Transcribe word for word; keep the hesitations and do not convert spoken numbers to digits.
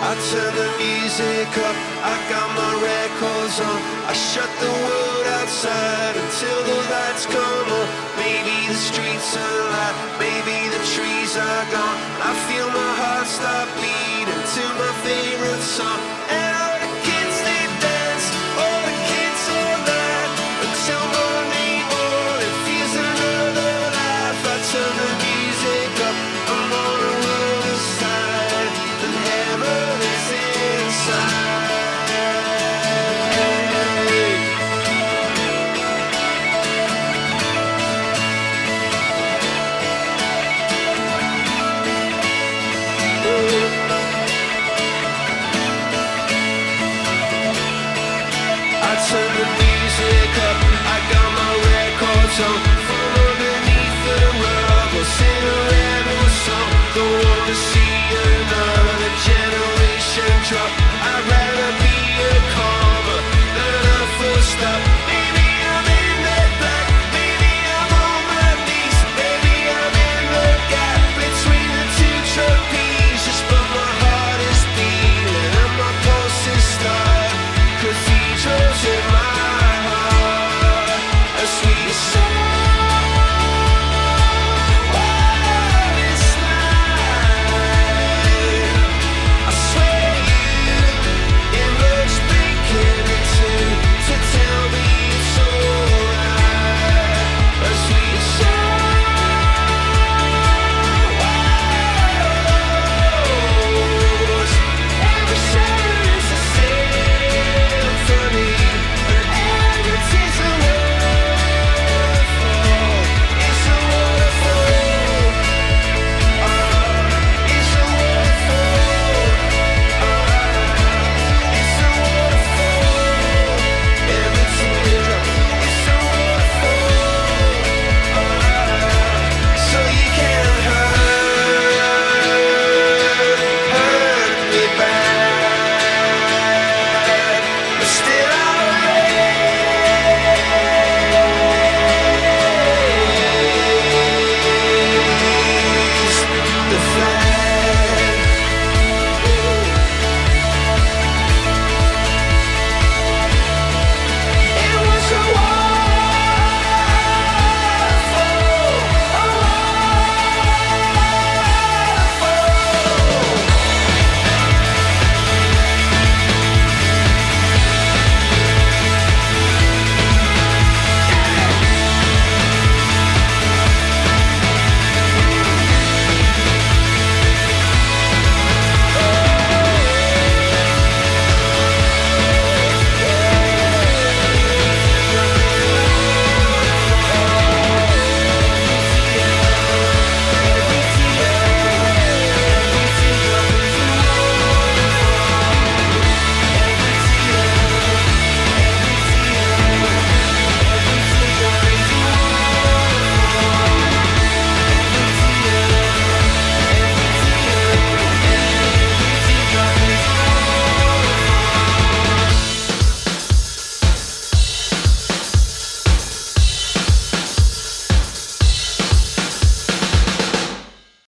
I turn the music up, I got my records on. I shut the world outside until the lights come on. Maybe the streets are alive, maybe the trees are gone. I feel my heart stop beating to my favorite song. And all the kids they dance, all the kids all night until morning morning feels another life. I turn the music up, I'm on the other side, and heaven is inside. I turn the music up, I got my records on.